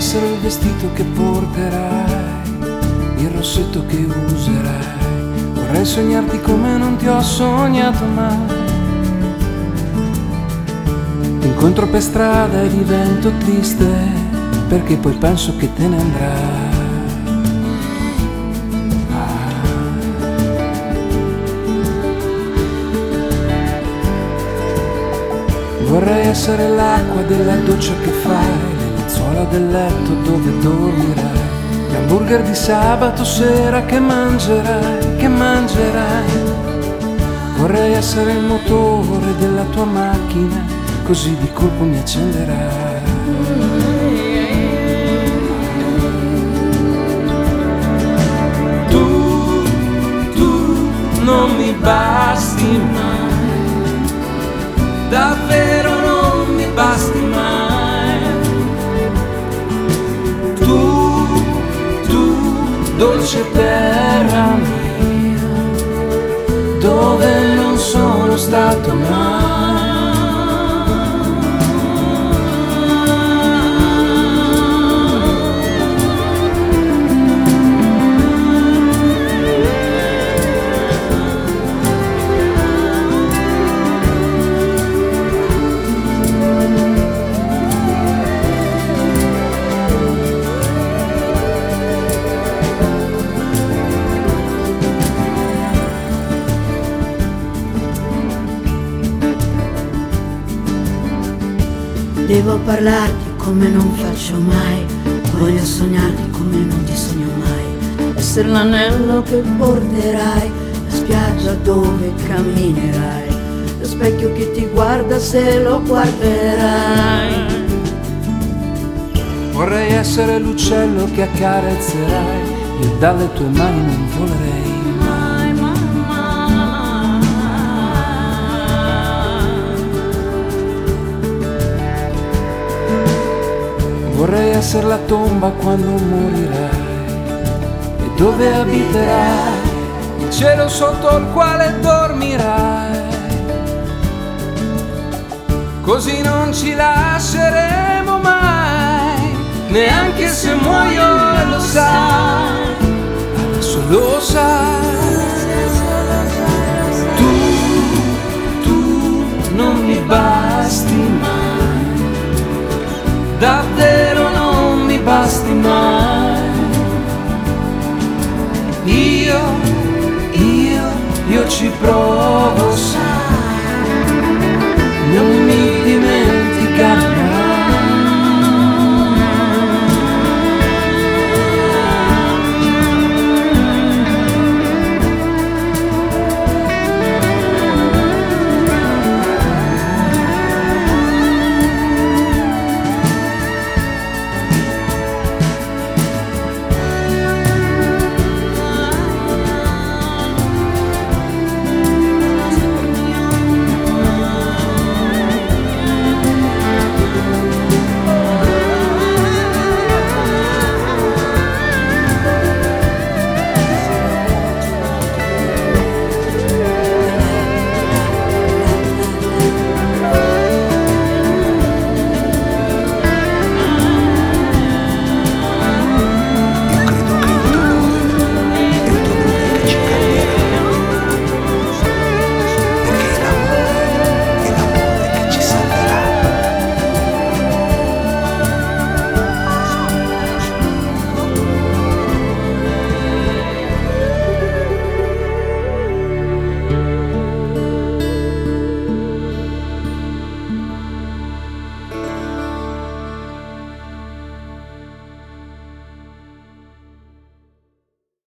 essere il vestito che porterai, il rossetto che userai. Vorrei sognarti come non ti ho sognato mai. Ti incontro per strada e divento triste, perché poi penso che te ne andrai. Vorrei essere l'acqua della doccia che fai, le lenzuola del letto dove dormirai, l'hamburger di sabato sera che mangerai, che mangerai. Vorrei essere il motore della tua macchina, così di colpo mi accenderai. Tu non mi basti mai, davvero non mi basti mai. Tu, dolce terra mia, dove non sono stato mai. Devo parlarti come non faccio mai, voglio sognarti come non ti sogno mai, essere l'anello che porterai, la spiaggia dove camminerai, lo specchio che ti guarda se lo guarderai. Vorrei essere l'uccello che accarezzerai, io dalle tue mani non volerei mai, mai, mai. Vorrei essere la tomba quando morirai e dove abiterai, il cielo sotto il quale dormirai, così non ci lasceremo mai, neanche se muoio e lo sai, adesso lo sai. Tu non mi basti mai, davvero non mi basti mai. Io ci provo